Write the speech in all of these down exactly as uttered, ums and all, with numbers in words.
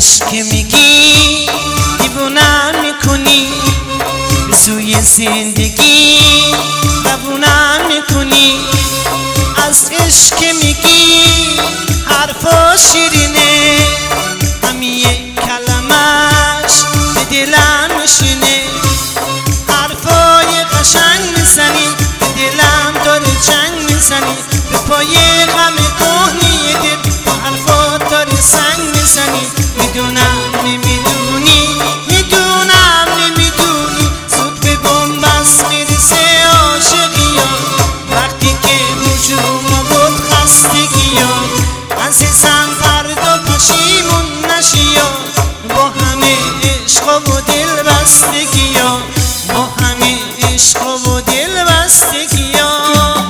عشق که میگی دیوونم میکنی، به سوی زندگی روونم میکنی. از عشق که میگی حرفا شیرینه، همین یک کلمش به دلم میشینه. حرفای قشنگ میزنی به دلم داره جنگ میزنی، به پای غم کهنی دل با حرفات داره سنگ میزنی. میدونم نمیدونی، میدونم نمیدونی، زود به بنبست میرسه عاشقی ها، وقتی که هجوم آورد خستگی ها. عزیزم فردا پشیمون نشی ها، با همه عشق و دل بستگی ها، با همه عشق و دل بستگی ها.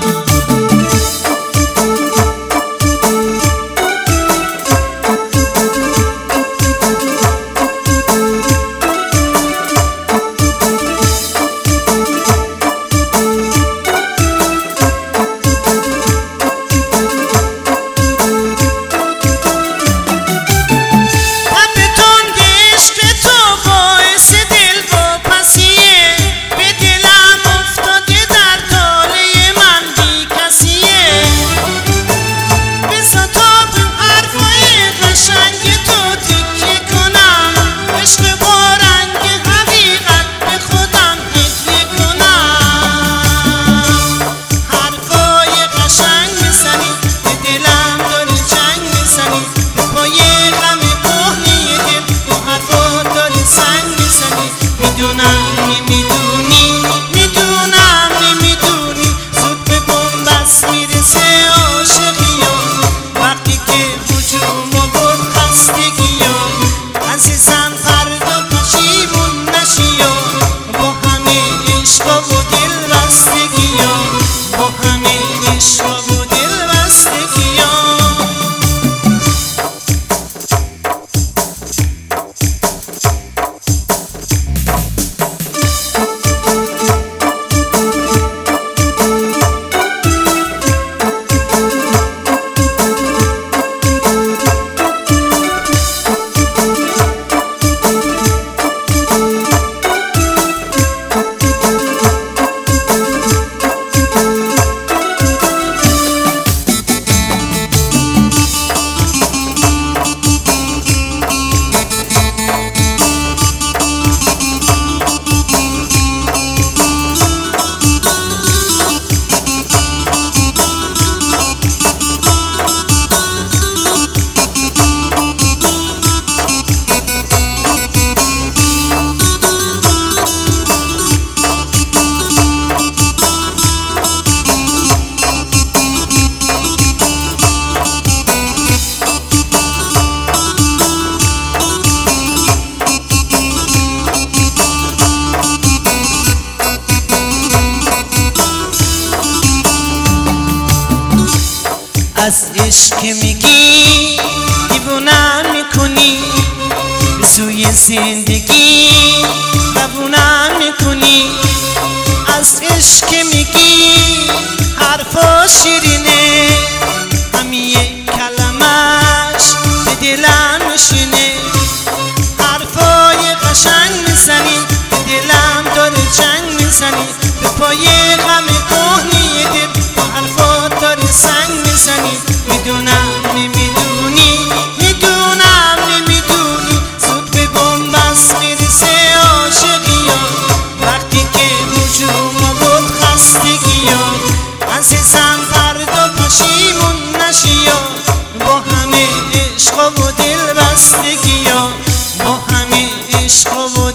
از عشق که میگی دیوونم میکنی، به سوی زندگی روونم میکنی. از عشق که میگی حرفا شیرینه، همین یک کلمش به دلم میشینه. حرفای قشنگ میزنی به دلم داره جنگ میزنی، به پای غم کهنی دل با حرفات داره سنگ میزنی. میدونم نمیدونی، میدونم نمیدونی، زود به بنبست میرسه عاشقی ها، وقتی که هجوم آورد خستگی ها. عزیزم فردا پشیمون نشی ها، با همه عشق و دل بستگی ها، با همه عشق و